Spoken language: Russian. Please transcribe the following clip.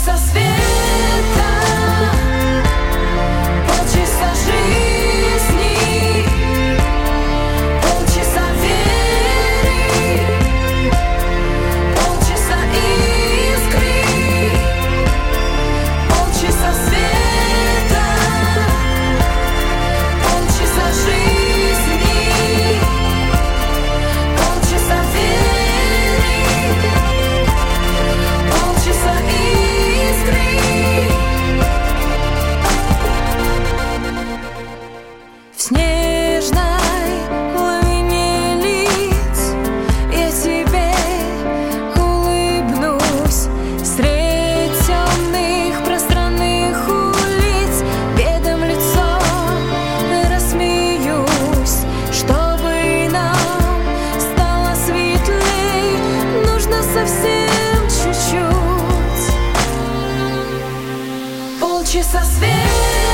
Полчаса света, полчаса жизни, полчаса веры, полчаса искры, полчаса света, полчаса жизни, полчаса веры, полчаса искры. В снежной лавине лиц я тебе улыбнусь. Средь темных пространных улиц бедом лицо рассмеюсь. Чтобы нам стало светлей, нужно совсем чуть-чуть. Полчаса света,